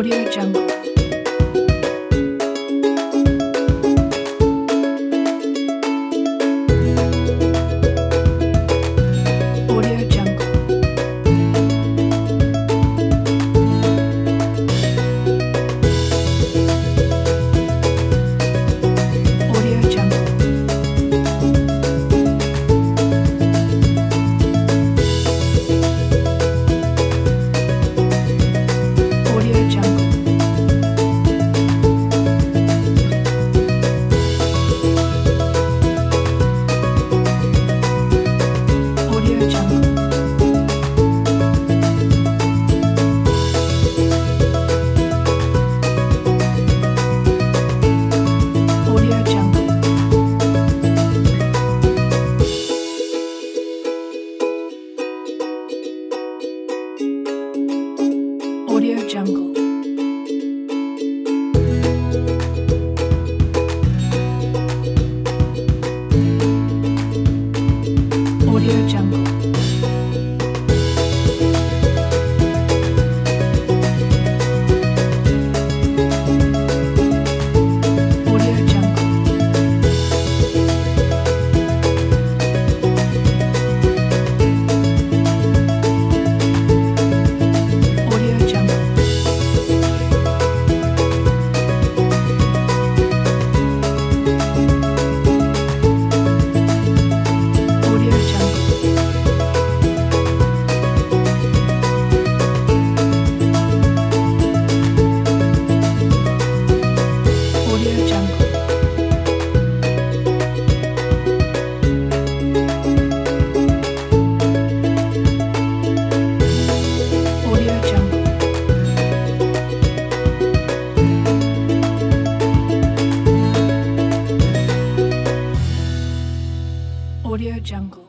Audio Jungle. Audio Jungle. Audio Jungle. Audio Jungle. Audio Jungle. Audio Jungle. Audio Jungle. Audio Jungle. Audio Jungle. Audio Jungle. Audio Jungle. Audio Jungle. Audio Jungle. Audio Jungle.